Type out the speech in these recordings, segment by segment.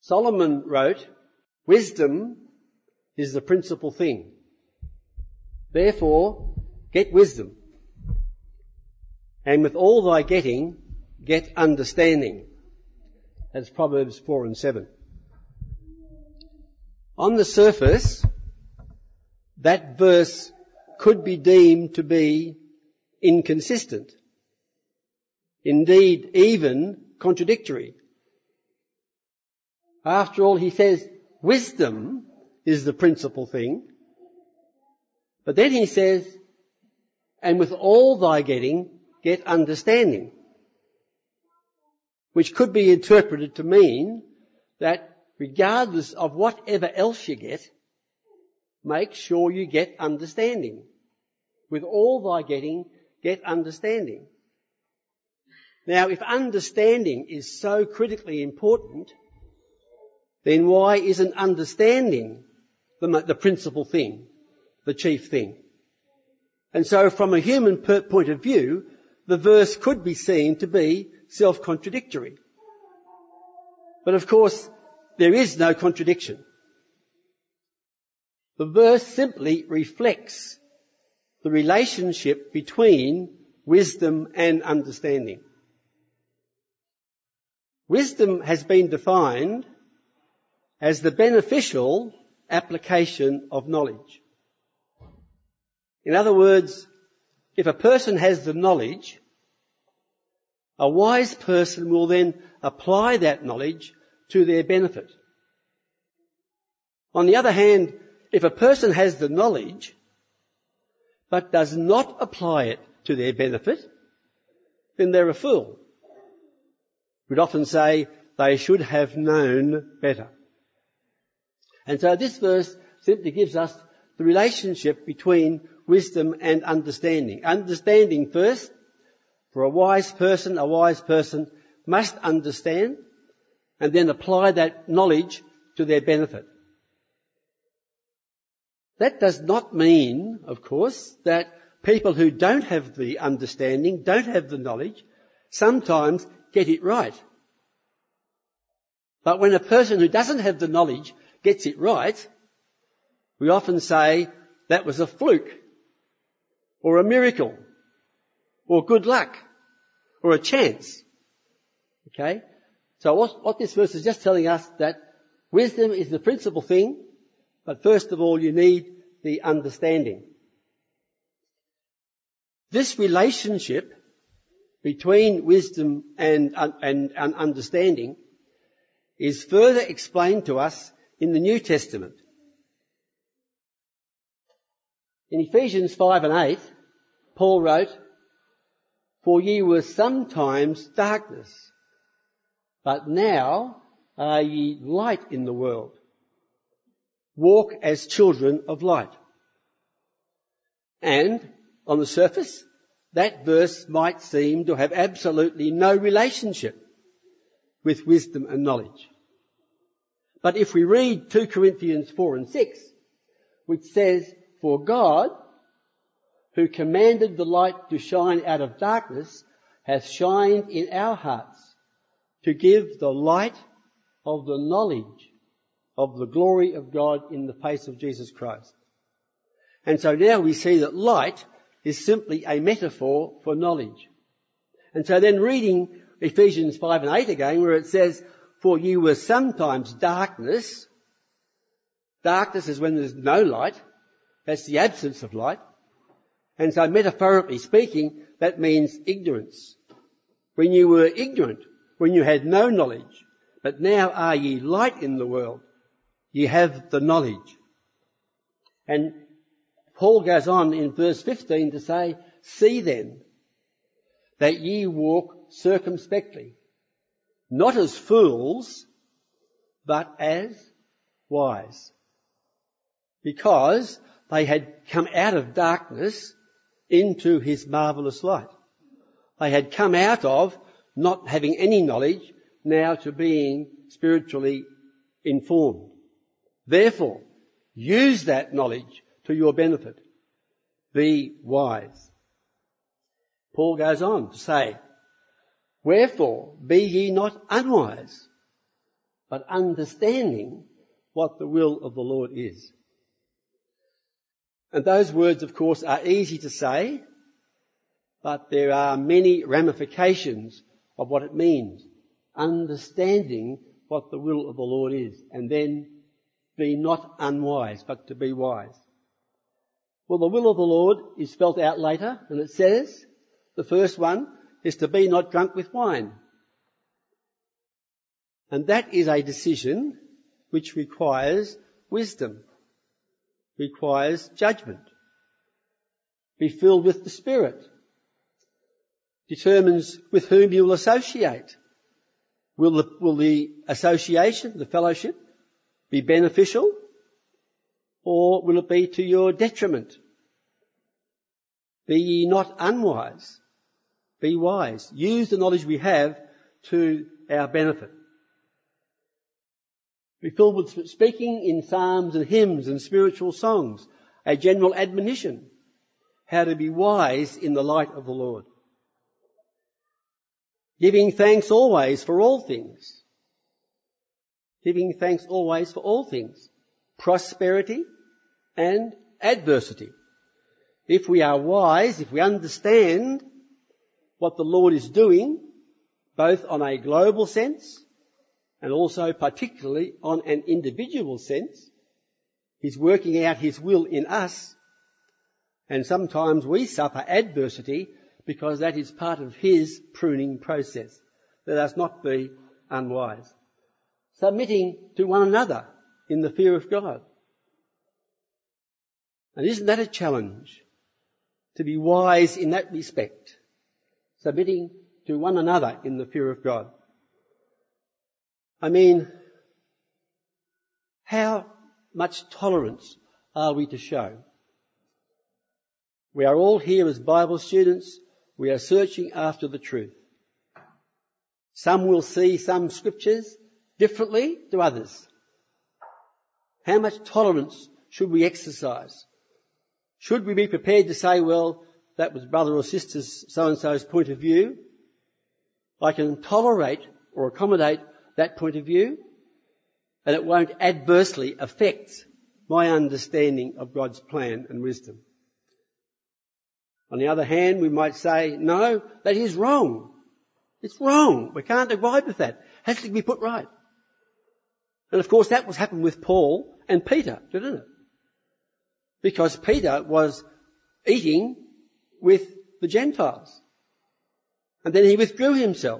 Solomon wrote, "Wisdom is the principal thing. Therefore, get wisdom. And with all thy getting, get understanding." That's Proverbs 4 and 7. On the surface, that verse could be deemed to be inconsistent. Indeed, even contradictory. After all, he says, wisdom is the principal thing. But then he says, and with all thy getting, get understanding. Which could be interpreted to mean that regardless of whatever else you get, make sure you get understanding. With all thy getting, get understanding. Now, if understanding is so critically important, then why isn't understanding the principal thing, the chief thing? And so from a human point of view, the verse could be seen to be self-contradictory. But of course, there is no contradiction. The verse simply reflects the relationship between wisdom and understanding. Wisdom has been defined as the beneficial application of knowledge. In other words, if a person has the knowledge, a wise person will then apply that knowledge to their benefit. On the other hand, if a person has the knowledge but does not apply it to their benefit, then they're a fool. We'd often say they should have known better. And so this verse simply gives us the relationship between wisdom and understanding. Understanding first. For a wise person must understand and then apply that knowledge to their benefit. That does not mean, of course, that people who don't have the understanding, don't have the knowledge, sometimes get it right. But when a person who doesn't have the knowledge gets it right, we often say that was a fluke, or a miracle, or good luck, or a chance. Okay? So what this verse is just telling us that wisdom is the principal thing, but first of all you need the understanding. This relationship between wisdom and understanding is further explained to us in the New Testament. In Ephesians 5 and 8, Paul wrote, "For ye were sometimes darkness, but now are ye light in the world. Walk as children of light." And on the surface, that verse might seem to have absolutely no relationship with wisdom and knowledge. But if we read 2 Corinthians 4 and 6, which says, "For God, who commanded the light to shine out of darkness, hath shined in our hearts to give the light of the knowledge of the glory of God in the face of Jesus Christ." And so now we see that light is simply a metaphor for knowledge. And so then reading Ephesians 5 and 8 again, where it says, "For you were sometimes darkness." Darkness is when there's no light. That's the absence of light. And so metaphorically speaking, that means ignorance. When you were ignorant, when you had no knowledge, but now are ye light in the world, ye have the knowledge. And Paul goes on in verse 15 to say, "See then that ye walk circumspectly, not as fools, but as wise." Because they had come out of darkness into his marvellous light. They had come out of not having any knowledge now to being spiritually informed. Therefore, use that knowledge to your benefit. Be wise. Paul goes on to say, "Wherefore be ye not unwise, but understanding what the will of the Lord is. And those words, of course, are easy to say, but there are many ramifications of what it means. Understanding what the will of the Lord is, and then be not unwise, but to be wise. Well, the will of the Lord is spelt out later, and it says, the first one is to be not drunk with wine. And that is a decision which requires wisdom, requires judgment. Be filled with the Spirit. Determines with whom you will associate. Will the association, the fellowship, be beneficial, or will it be to your detriment? Be ye not unwise. Be wise. Use the knowledge we have to our benefit. Be filled with speaking in psalms and hymns and spiritual songs, a general admonition, how to be wise in the light of the Lord. Giving thanks always for all things. Giving thanks always for all things. Prosperity and adversity. If we are wise, if we understand what the Lord is doing, both on a global sense and also particularly on an individual sense, He's working out His will in us, and sometimes we suffer adversity because that is part of His pruning process. Let us not be unwise. Submitting to one another in the fear of God. And isn't that a challenge? To be wise in that respect. Submitting to one another in the fear of God. I mean, how much tolerance are we to show? We are all here as Bible students. We are searching after the truth. Some will see some scriptures differently to others. How much tolerance should we exercise? Should we be prepared to say, well, that was brother or sister's so-and-so's point of view. I can tolerate or accommodate that point of view, and it won't adversely affect my understanding of God's plan and wisdom. On the other hand, we might say, no, that is wrong. It's wrong. We can't abide with that. It has to be put right. And of course that was happened with Paul and Peter, didn't it? Because Peter was eating with the Gentiles. And then he withdrew himself.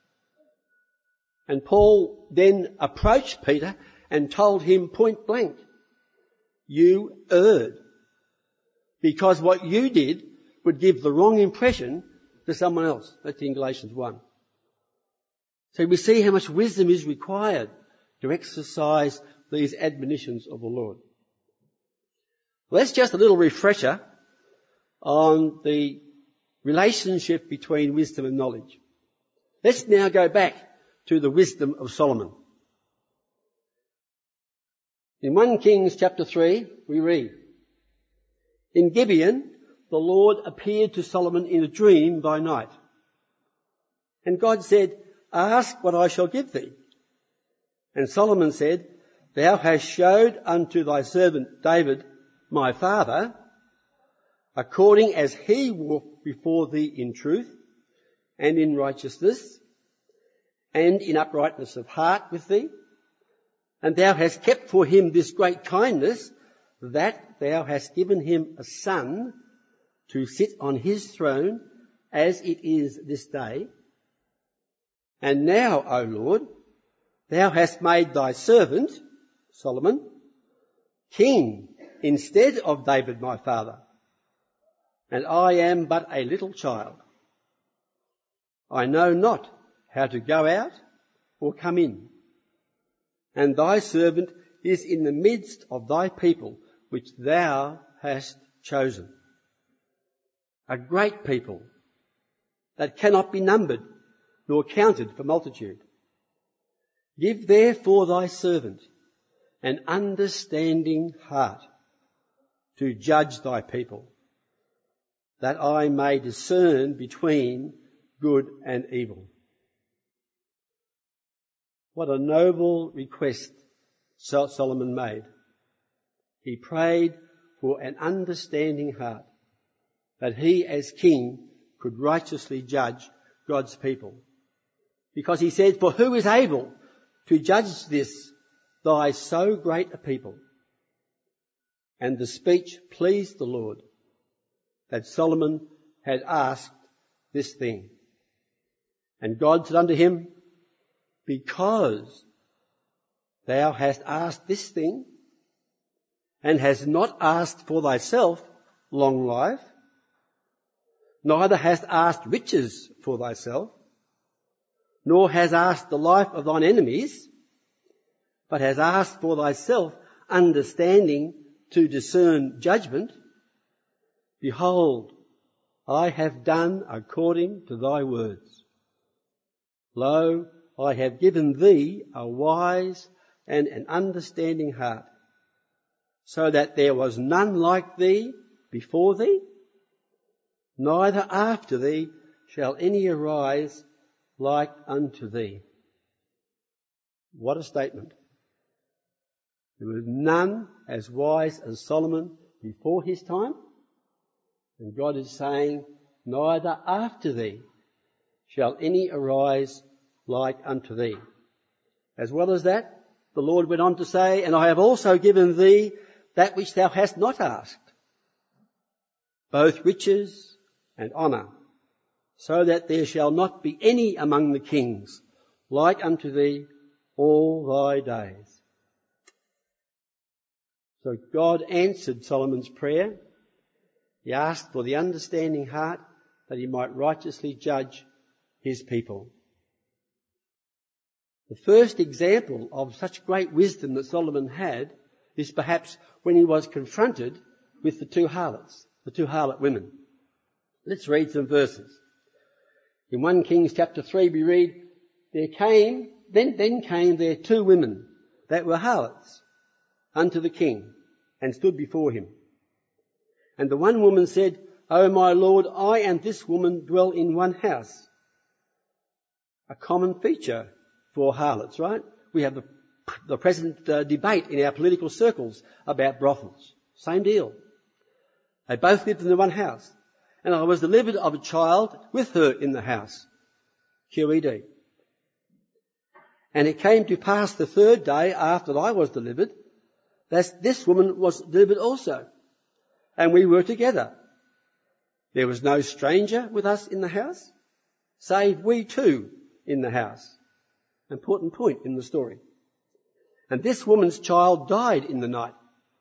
And Paul then approached Peter and told him point blank, you erred. Because what you did would give the wrong impression to someone else. That's in Galatians 1. So we see how much wisdom is required to exercise these admonitions of the Lord. Well, that's just a little refresher on the relationship between wisdom and knowledge. Let's now go back to the wisdom of Solomon. In 1 Kings chapter 3, we read, in Gibeon, the Lord appeared to Solomon in a dream by night. And God said, ask what I shall give thee. And Solomon said, thou hast showed unto thy servant David, my father, according as he walked before thee in truth and in righteousness and in uprightness of heart with thee. And thou hast kept for him this great kindness, that thou hast given him a son to sit on his throne as it is this day. And now, O Lord, thou hast made thy servant, Solomon, king instead of David my father. And I am but a little child. I know not how to go out or come in. And thy servant is in the midst of thy people, which thou hast chosen. A great people that cannot be numbered nor counted for multitude. Give therefore thy servant an understanding heart to judge thy people, that I may discern between good and evil. What a noble request Solomon made. He prayed for an understanding heart, that he as king could righteously judge God's people. Because he said, "For who is able to judge this, thy so great a people?" And the speech pleased the Lord, that Solomon had asked this thing. And God said unto him, "Because thou hast asked this thing, and hast not asked for thyself long life, neither hast asked riches for thyself, nor hast asked the life of thine enemies, but hast asked for thyself understanding to discern judgment, behold, I have done according to thy words. Lo, I have given thee a wise and an understanding heart, so that there was none like thee before thee, neither after thee shall any arise like unto thee." What a statement. There was none as wise as Solomon before his time, and God is saying, neither after thee shall any arise like unto thee. As well as that, the Lord went on to say, "And I have also given thee that which thou hast not asked, both riches and honour, so that there shall not be any among the kings like unto thee all thy days." So God answered Solomon's prayer. He asked for the understanding heart that he might righteously judge his people. The first example of such great wisdom that Solomon had is perhaps when he was confronted with the two harlots, the two harlot women. Let's read some verses. In 1 Kings chapter 3 we read, Then came there two women that were harlots unto the king, and stood before him. And the one woman said, O my lord, I and this woman dwell in one house. A common feature for harlots, right? We have the present debate in our political circles about brothels. Same deal. They both lived in the one house. And I was delivered of a child with her in the house. QED. And it came to pass the third day after I was delivered, that this woman was delivered also. And we were together. There was no stranger with us in the house, save we two in the house. Important point in the story. And this woman's child died in the night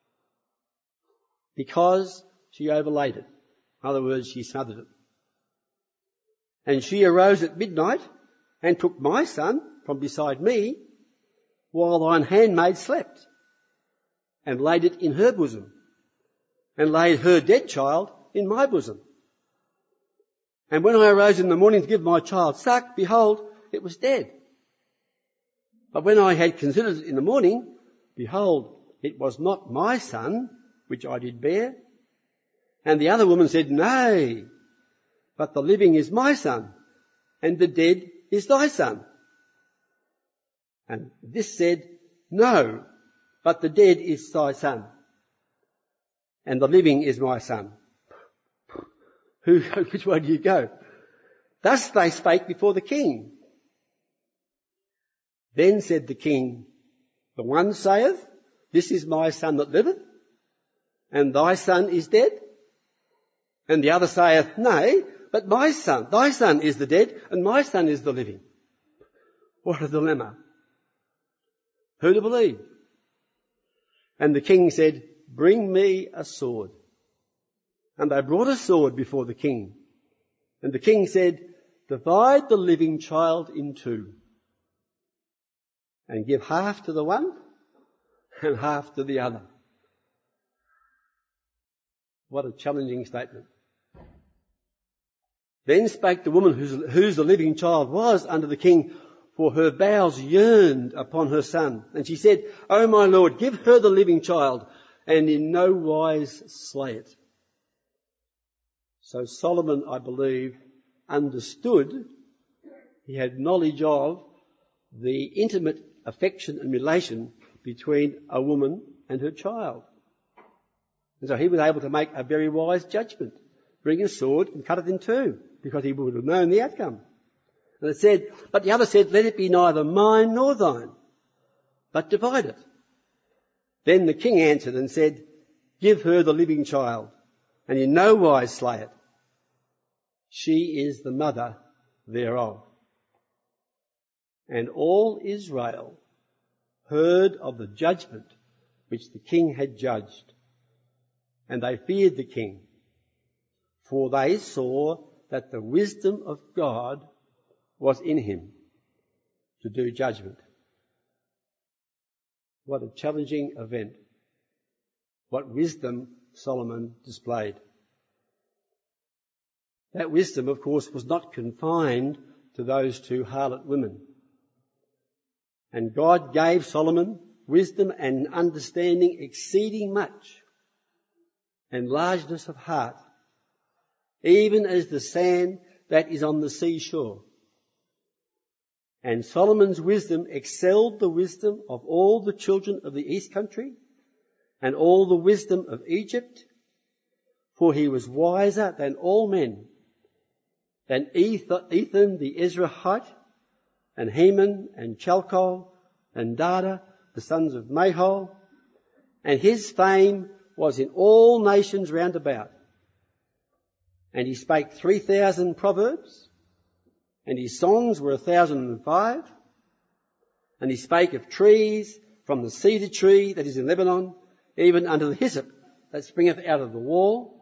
because she overlaid it. In other words, she smothered it. And she arose at midnight and took my son from beside me while thine handmaid slept, and laid it in her bosom, and laid her dead child in my bosom. And when I arose in the morning to give my child suck, behold, it was dead. But when I had considered it in the morning, behold, it was not my son which I did bear. And the other woman said, Nay, but the living is my son, and the dead is thy son. And this said, No, but the dead is thy son, and the living is my son. Which way do you go? Thus they spake before the king. Then said the king, The one saith, This is my son that liveth, and thy son is dead. And the other saith, Nay, but my son, thy son is the dead, and my son is the living. What a dilemma. Who to believe? And the king said, Bring me a sword. And they brought a sword before the king. And the king said, Divide the living child in two, and give half to the one and half to the other. What a challenging statement. Then spake the woman whose the living child was unto the king, for her bowels yearned upon her son. And she said, O my lord, give her the living child, and in no wise slay it. So Solomon, I believe, understood, he had knowledge of the intimate affection and relation between a woman and her child. And so he was able to make a very wise judgment, bring a sword and cut it in two, because he would have known the outcome. And it said, but the other said, let it be neither mine nor thine, but divide it. Then the king answered and said, give her the living child, and in no wise slay it. She is the mother thereof. And all Israel heard of the judgment which the king had judged, and they feared the king, for they saw that the wisdom of God was in him to do judgment. What a challenging event. What wisdom Solomon displayed. That wisdom, of course, was not confined to those two harlot women. And God gave Solomon wisdom and understanding exceeding much, and largeness of heart, even as the sand that is on the seashore. And Solomon's wisdom excelled the wisdom of all the children of the east country and all the wisdom of Egypt, for he was wiser than all men, than Ethan the Ezrahite, and Heman and Chalcol and Dada, the sons of Mahol, and his fame was in all nations round about. And he spake 3,000 proverbs, and his songs were 1,005. And he spake of trees, from the cedar tree that is in Lebanon, even unto the hyssop that springeth out of the wall.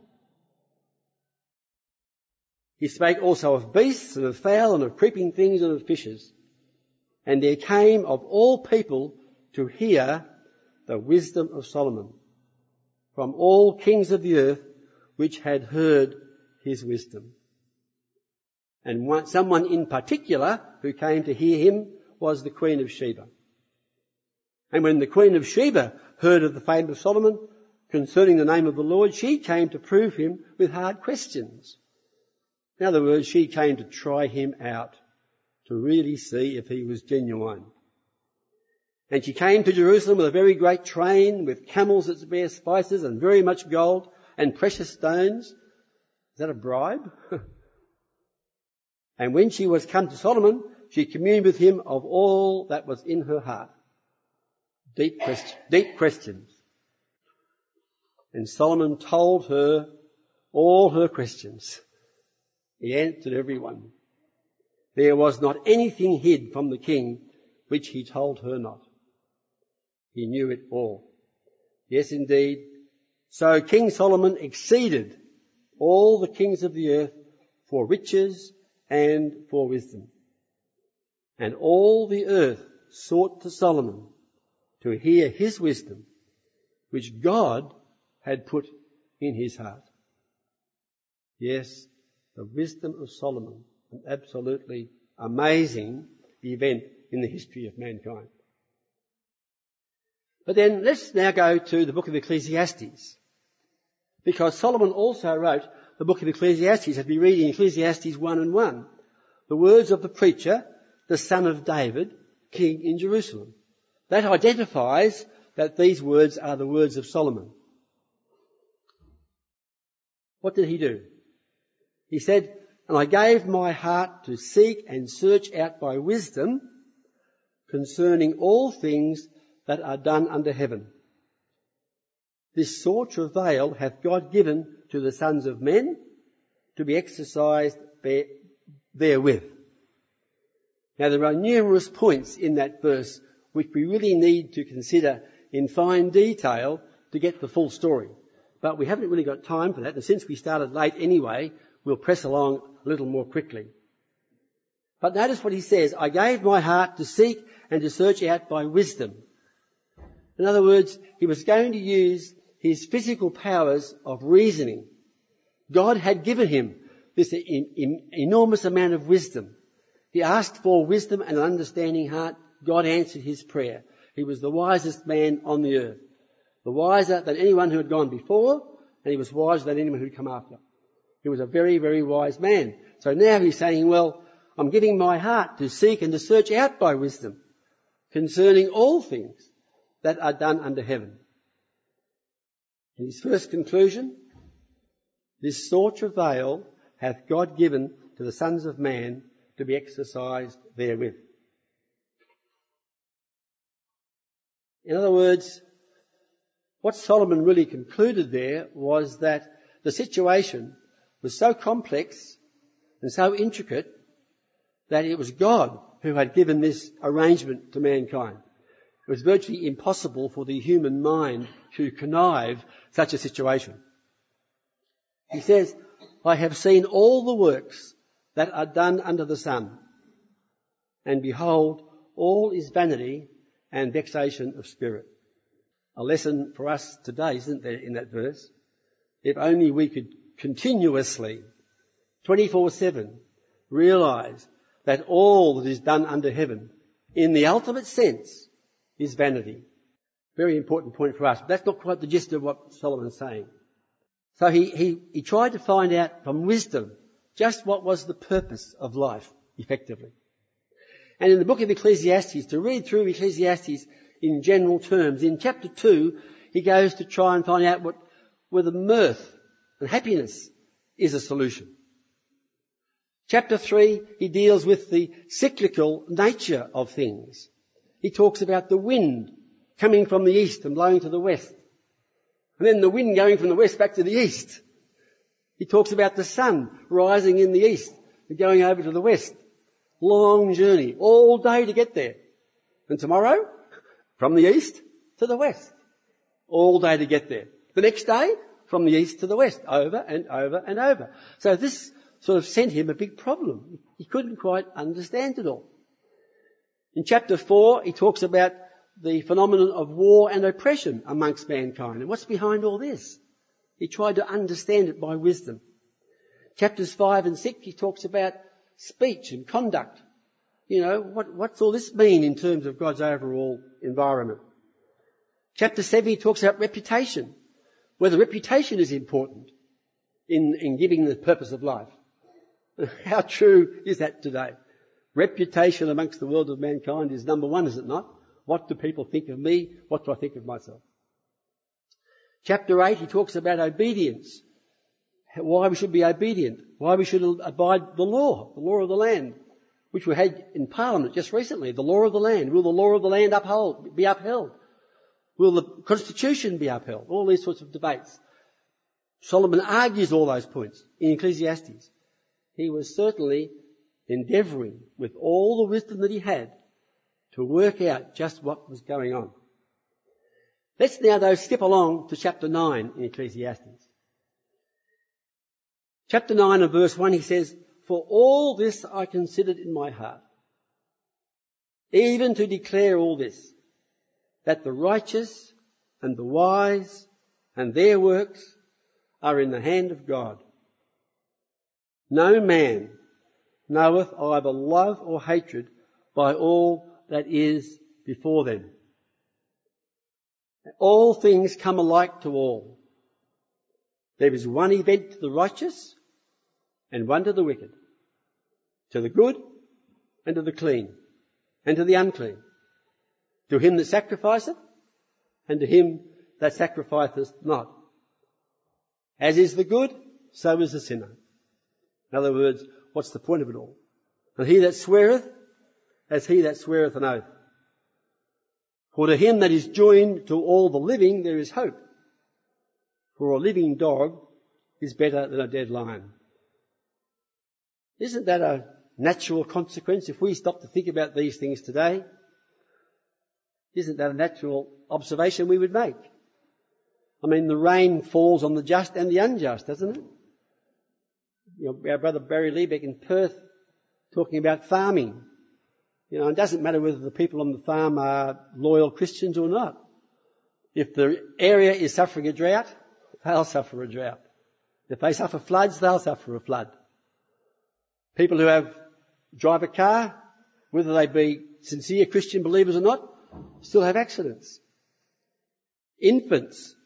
He spake also of beasts and of fowl and of creeping things and of fishes. And there came of all people to hear the wisdom of Solomon, from all kings of the earth which had heard his wisdom. And someone in particular who came to hear him was the Queen of Sheba. And when the Queen of Sheba heard of the fame of Solomon concerning the name of the Lord, she came to prove him with hard questions. In other words, she came to try him out, to really see if he was genuine. And she came to Jerusalem with a very great train, with camels that bear spices and very much gold and precious stones. Is that a bribe? And when she was come to Solomon, she communed with him of all that was in her heart. Deep questions. And Solomon told her all her questions. He answered every one. There was not anything hid from the king which he told her not. He knew it all. Yes, indeed. So King Solomon exceeded all the kings of the earth for riches and for wisdom. And all the earth sought to Solomon to hear his wisdom, which God had put in his heart. Yes, the wisdom of Solomon, an absolutely amazing event in the history of mankind. But then let's now go to the book of Ecclesiastes, because Solomon also wrote the book of Ecclesiastes. As we read in Ecclesiastes 1:1, the words of the preacher, the son of David, king in Jerusalem. That identifies that these words are the words of Solomon. What did he do? He said, and I gave my heart to seek and search out by wisdom concerning all things that are done under heaven. This sore travail hath God given to the sons of men to be exercised therewith. Now there are numerous points in that verse which we really need to consider in fine detail to get the full story. But we haven't really got time for that, and since we started late anyway, we'll press along a little more quickly. But notice what he says, I gave my heart to seek and to search out by wisdom. In other words, he was going to use his physical powers of reasoning. God had given him this enormous amount of wisdom. He asked for wisdom and an understanding heart. God answered his prayer. He was the wisest man on the earth. The wiser than anyone who had gone before, and he was wiser than anyone who had come after. He was a very, very wise man. So now he's saying, well, I'm giving my heart to seek and to search out by wisdom concerning all things that are done under heaven. In his first conclusion, this sore travail hath God given to the sons of man to be exercised therewith. In other words, what Solomon really concluded there was that the situation was so complex and so intricate that it was God who had given this arrangement to mankind. It was virtually impossible for the human mind to connive such a situation. He says, I have seen all the works that are done under the sun, and behold, all is vanity and vexation of spirit. A lesson for us today, isn't there, in that verse? If only we could continuously, 24/7, realise that all that is done under heaven, in the ultimate sense, is vanity. Very important point for us. But that's not quite the gist of what Solomon's saying. So he tried to find out from wisdom just what was the purpose of life, effectively. And in the book of Ecclesiastes, to read through Ecclesiastes in general terms, in chapter 2, he goes to try and find out whether mirth and happiness is a solution. Chapter 3, he deals with the cyclical nature of things. He talks about the wind coming from the east and blowing to the west. And then the wind going from the west back to the east. He talks about the sun rising in the east and going over to the west. Long journey, all day to get there. And tomorrow, from the east to the west. All day to get there. The next day, from the east to the west. Over and over and over. So this sort of sent him a big problem. He couldn't quite understand it all. In chapter 4, he talks about the phenomenon of war and oppression amongst mankind. And what's behind all this? He tried to understand it by wisdom. Chapters 5 and 6, he talks about speech and conduct. You know, what's all this mean in terms of God's overall environment? Chapter 7, he talks about reputation, whether reputation is important in giving the purpose of life. How true is that today? Reputation amongst the world of mankind is number one, is it not? What do people think of me? What do I think of myself? Chapter 8, he talks about obedience. Why we should be obedient. Why we should abide the law of the land, which we had in Parliament just recently. The law of the land. Will the law of the land be upheld? Will the Constitution be upheld? All these sorts of debates. Solomon argues all those points in Ecclesiastes. He was certainly endeavouring with all the wisdom that he had to work out just what was going on. Let's now, though, skip along to chapter 9 in Ecclesiastes. Chapter 9 and verse 1, he says, For all this I considered in my heart, even to declare all this, that the righteous and the wise and their works are in the hand of God. No man knoweth either love or hatred by all that is before them. All things come alike to all. There is one event to the righteous and one to the wicked, to the good and to the clean, and to the unclean, to him that sacrificeth and to him that sacrificeth not. As is the good, so is the sinner. In other words, what's the point of it all? And he that sweareth, as he that sweareth an oath. For to him that is joined to all the living there is hope. For a living dog is better than a dead lion. Isn't that a natural consequence? If we stop to think about these things today, isn't that a natural observation we would make? I mean, the rain falls on the just and the unjust, doesn't it? You know, our brother Barry Liebeck in Perth talking about farming. You know, it doesn't matter whether the people on the farm are loyal Christians or not. If the area is suffering a drought, they'll suffer a drought. If they suffer floods, they'll suffer a flood. People who drive a car, whether they be sincere Christian believers or not, still have accidents. Infants,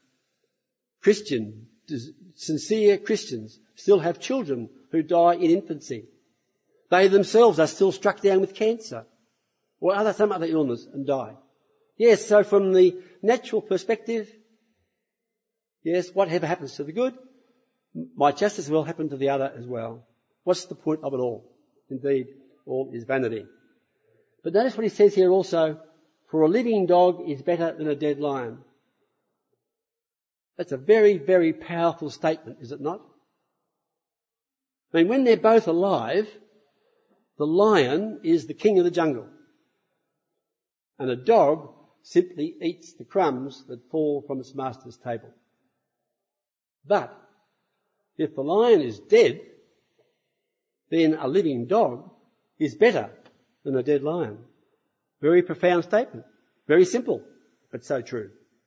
sincere Christians, still have children who die in infancy. They themselves are still struck down with cancer or some other illness and die. Yes, so from the natural perspective, yes, whatever happens to the good might just as well happen to the other as well. What's the point of it all? Indeed, all is vanity. But notice what he says here also, for a living dog is better than a dead lion. That's a very, very powerful statement, is it not? I mean, when they're both alive, the lion is the king of the jungle. And a dog simply eats the crumbs that fall from its master's table. But if the lion is dead, then a living dog is better than a dead lion. Very profound statement. Very simple, but so true.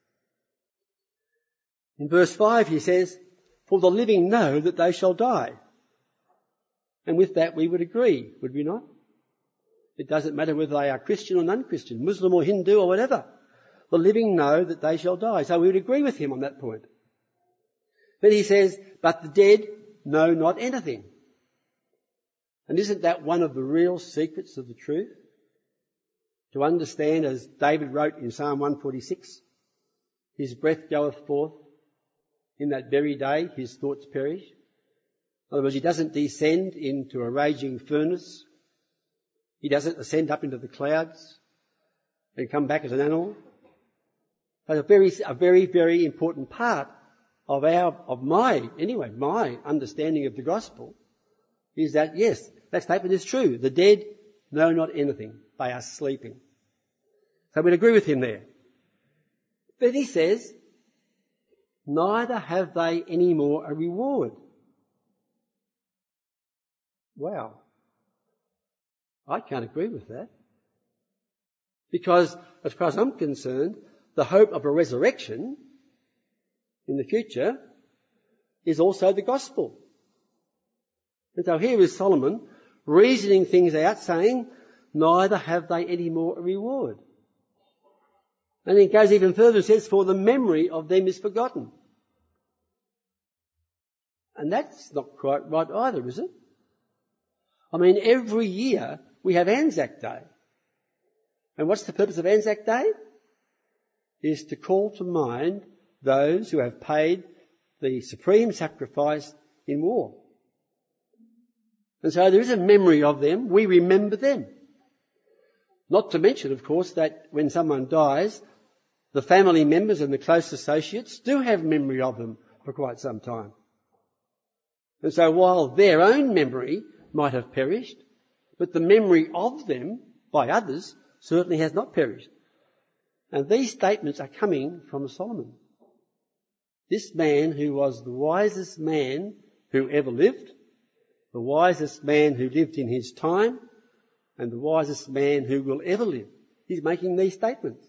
In verse 5 he says, for the living know that they shall die. And with that we would agree, would we not? It doesn't matter whether they are Christian or non-Christian, Muslim or Hindu or whatever. The living know that they shall die. So we would agree with him on that point. Then he says, but the dead know not anything. And isn't that one of the real secrets of the truth? To understand, as David wrote in Psalm 146, his breath goeth forth, in that very day his thoughts perish. In other words, he doesn't descend into a raging furnace. He doesn't ascend up into the clouds and come back as an animal. But a very, very important part of my understanding of the gospel is that, yes, that statement is true. The dead know not anything. They are sleeping. So we'd agree with him there. But he says, neither have they any more a reward. Wow. I can't agree with that. Because, as far as I'm concerned, the hope of a resurrection in the future is also the gospel. And so here is Solomon reasoning things out, saying, neither have they any more a reward. And then it goes even further and says, for the memory of them is forgotten. And that's not quite right either, is it? I mean, every year we have Anzac Day. And what's the purpose of Anzac Day? Is to call to mind those who have paid the supreme sacrifice in war. And so there is a memory of them. We remember them. Not to mention, of course, that when someone dies, the family members and the close associates do have memory of them for quite some time. And so while their own memory might have perished, but the memory of them by others certainly has not perished. And these statements are coming from Solomon. This man who was the wisest man who ever lived, the wisest man who lived in his time, and the wisest man who will ever live. He's making these statements.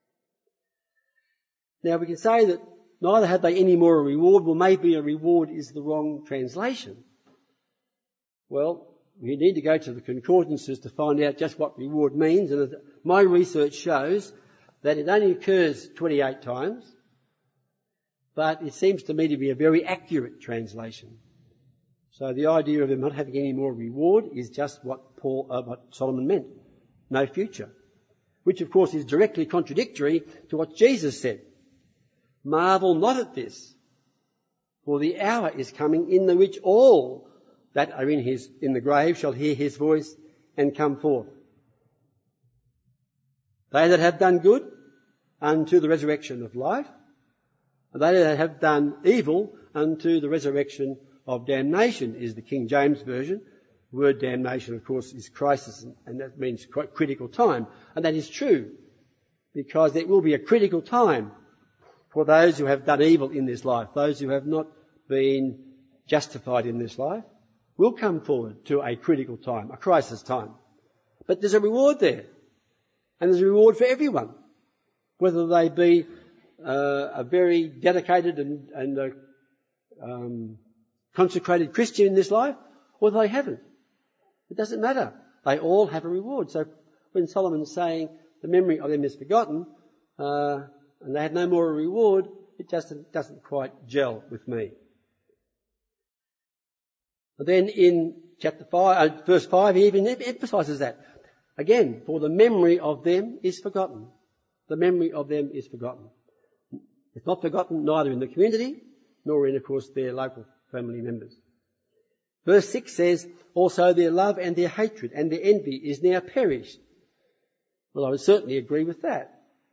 Now we can say that neither have they any more a reward. Well, maybe a reward is the wrong translation. Well, we need to go to the concordances to find out just what reward means. And my research shows that it only occurs 28 times, but it seems to me to be a very accurate translation. So the idea of them not having any more reward is just what Solomon meant. No future. Which of course is directly contradictory to what Jesus said. Marvel not at this, for the hour is coming in the which all that are in the grave shall hear his voice and come forth. They that have done good unto the resurrection of life, and they that have done evil unto the resurrection of damnation is the King James Version. The word damnation, of course, is crisis, and that means quite critical time. And that is true, because there will be a critical time for those who have done evil in this life. Those who have not been justified in this life will come forward to a critical time, a crisis time. But there's a reward there. And there's a reward for everyone, whether they be a very dedicated and consecrated Christian in this life, or they haven't. It doesn't matter. They all have a reward. So when Solomon's saying the memory of them is forgotten, and they have no more a reward, it just doesn't quite gel with me. And then in chapter 5, verse 5, he even emphasises that. Again, for the memory of them is forgotten. The memory of them is forgotten. It's not forgotten neither in the community, nor in, of course, their local family members. Verse 6 says, also their love and their hatred and their envy is now perished. Well, I would certainly agree with that.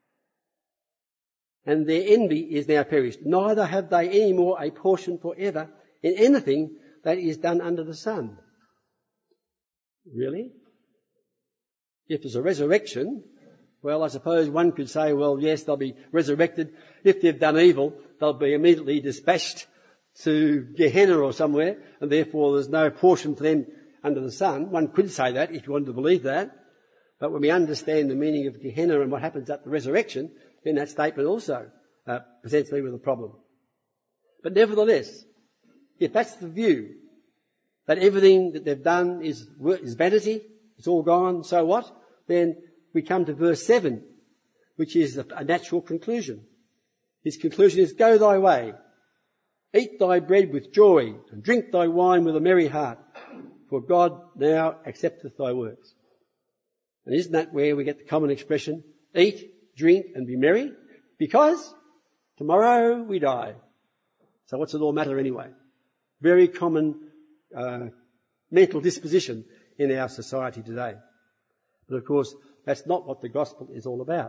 And their envy is now perished. Neither have they any more a portion forever in anything that is done under the sun. Really? If there's a resurrection, well, I suppose one could say, well, yes, they'll be resurrected. If they've done evil, they'll be immediately dispatched to Gehenna or somewhere, and therefore there's no portion for them under the sun. One could say that if you wanted to believe that. But when we understand the meaning of Gehenna and what happens at the resurrection, then that statement also presents me with a problem. But nevertheless, if that's the view, that everything that they've done is vanity, it's all gone, so what? Then we come to verse 7, which is a natural conclusion. His conclusion is, go thy way, eat thy bread with joy, and drink thy wine with a merry heart, for God now accepteth thy works. And isn't that where we get the common expression, eat, drink, and be merry? Because tomorrow we die. So what's it all matter anyway? Very common mental disposition in our society today. But of course, that's not what the gospel is all about.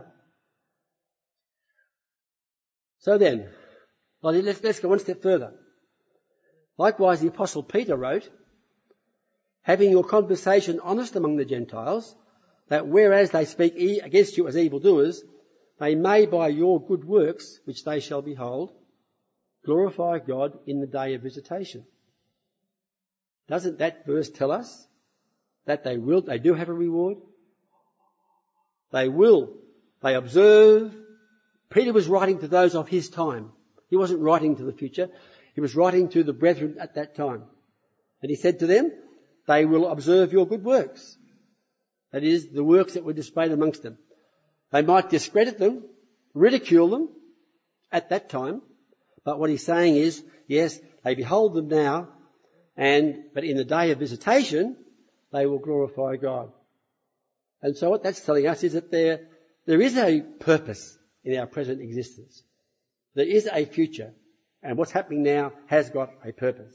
So then, let's go one step further. Likewise, the Apostle Peter wrote, having your conversation honest among the Gentiles, that whereas they speak against you as evildoers, they may by your good works, which they shall behold, glorify God in the day of visitation. Doesn't that verse tell us that they do have a reward? They will. They observe. Peter was writing to those of his time. He wasn't writing to the future. He was writing to the brethren at that time. And he said to them, they will observe your good works. That is, the works that were displayed amongst them. They might discredit them, ridicule them at that time. But what he's saying is, yes, they behold them now, but in the day of visitation, they will glorify God. And so what that's telling us is that there is a purpose in our present existence. There is a future, and what's happening now has got a purpose.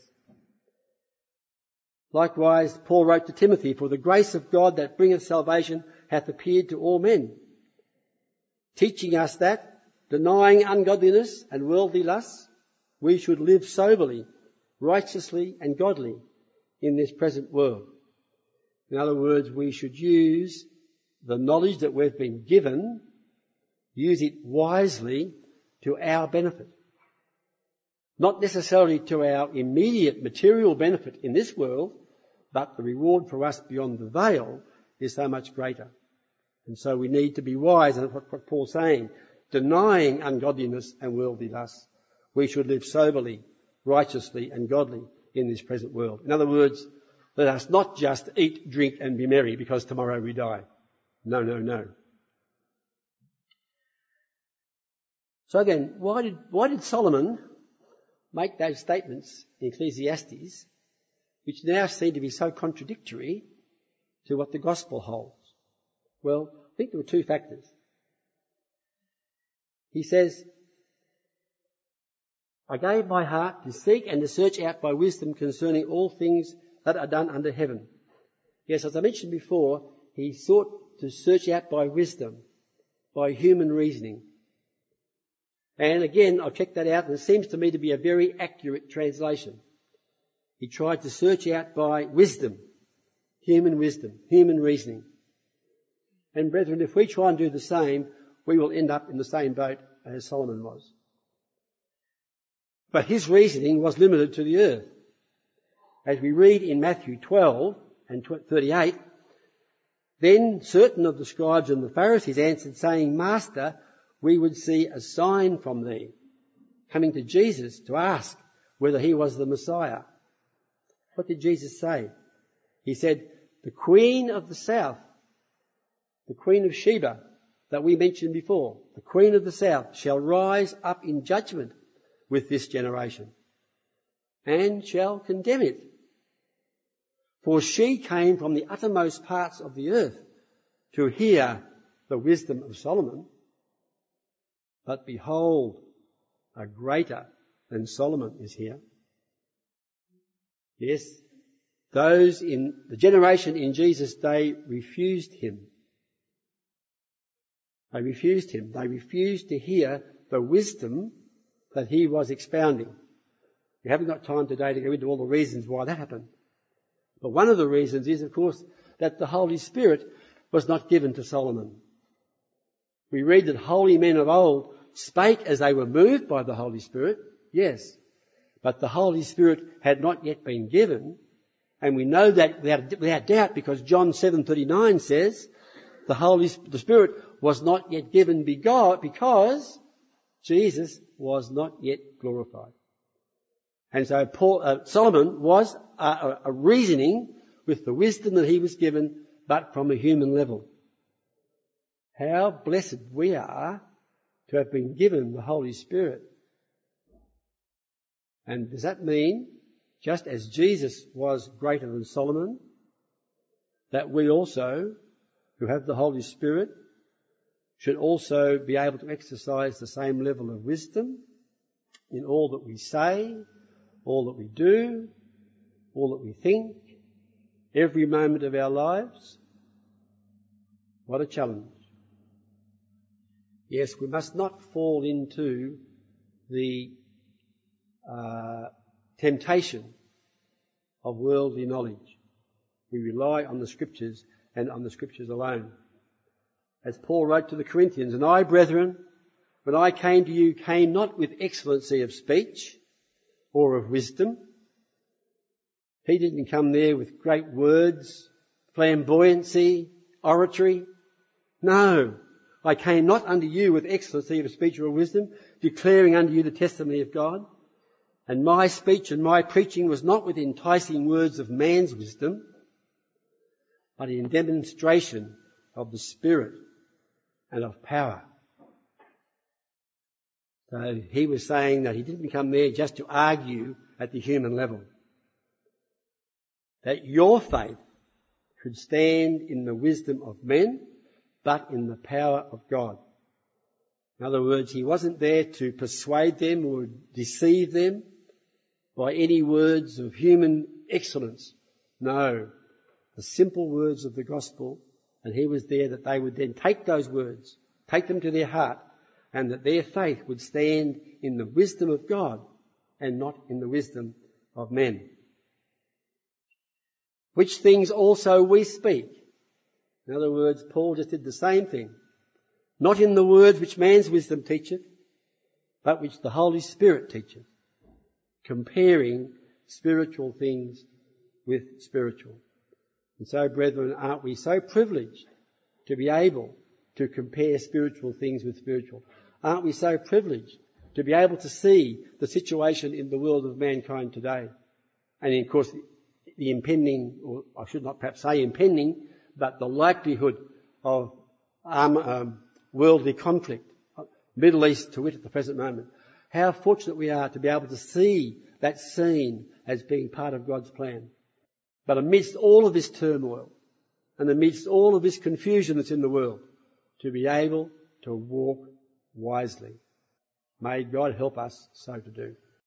Likewise, Paul wrote to Timothy, for the grace of God that bringeth salvation hath appeared to all men, teaching us that, denying ungodliness and worldly lusts, we should live soberly, righteously and godly in this present world. In other words, we should use the knowledge that we've been given, use it wisely to our benefit. Not necessarily to our immediate material benefit in this world, but the reward for us beyond the veil is so much greater. And so we need to be wise, and what Paul's saying, denying ungodliness and worldly lusts, we should live soberly, righteously and godly in this present world. In other words, let us not just eat, drink and be merry because tomorrow we die. No, no, no. So then, why did Solomon make those statements in Ecclesiastes, which now seem to be so contradictory to what the gospel holds? Well, I think there were two factors. He says, I gave my heart to seek and to search out by wisdom concerning all things that are done under heaven. Yes, as I mentioned before, he sought to search out by wisdom, by human reasoning. And again, I checked that out, and it seems to me to be a very accurate translation. He tried to search out by wisdom, human reasoning. And brethren, if we try and do the same, we will end up in the same boat as Solomon was. But his reasoning was limited to the earth. As we read in Matthew 12 and 38, then certain of the scribes and the Pharisees answered, saying, Master, we would see a sign from thee, coming to Jesus to ask whether he was the Messiah. What did Jesus say? He said, the Queen of the South, the Queen of Sheba that we mentioned before, the Queen of the South shall rise up in judgment with this generation and shall condemn it. For she came from the uttermost parts of the earth to hear the wisdom of Solomon. But behold, a greater than Solomon is here. Yes, those in the generation in Jesus' day refused him. They refused him. They refused to hear the wisdom that he was expounding. We haven't got time today to go into all the reasons why that happened. But one of the reasons is, of course, that the Holy Spirit was not given to Solomon. We read that holy men of old spake as they were moved by the Holy Spirit, yes, but the Holy Spirit had not yet been given, and we know that without doubt because John 7:39 says the Spirit was not yet given because Jesus was not yet glorified. And so Solomon was a reasoning with the wisdom that he was given, but from a human level. How blessed we are to have been given the Holy Spirit. And does that mean, just as Jesus was greater than Solomon, that we also, who have the Holy Spirit, should also be able to exercise the same level of wisdom in all that we say, all that we do, all that we think, every moment of our lives? What a challenge. Yes, we must not fall into the temptation of worldly knowledge. We rely on the Scriptures and on the Scriptures alone. As Paul wrote to the Corinthians, "And I, brethren, when I came to you, came not with excellency of speech or of wisdom." He didn't come there with great words, flamboyancy, oratory. No, I came not unto you with excellency of speech or of wisdom, declaring unto you the testimony of God. And my speech and my preaching was not with enticing words of man's wisdom, but in demonstration of the Spirit and of power. So he was saying that he didn't come there just to argue at the human level. That your faith should stand in the wisdom of men, but in the power of God. In other words, he wasn't there to persuade them or deceive them by any words of human excellence. No, the simple words of the gospel, and he was there that they would then take those words, take them to their heart, and that their faith would stand in the wisdom of God and not in the wisdom of men. Which things also we speak. In other words, Paul just did the same thing. Not in the words which man's wisdom teacheth, but which the Holy Spirit teacheth, comparing spiritual things with spiritual. And so, brethren, aren't we so privileged to be able to compare spiritual things with spiritual? Aren't we so privileged to be able to see the situation in the world of mankind today? And of course, the impending, or I should not perhaps say impending, but the likelihood of worldly conflict, Middle East to wit at the present moment. How fortunate we are to be able to see that scene as being part of God's plan. But amidst all of this turmoil and amidst all of this confusion that's in the world, to be able to walk wisely. May God help us so to do.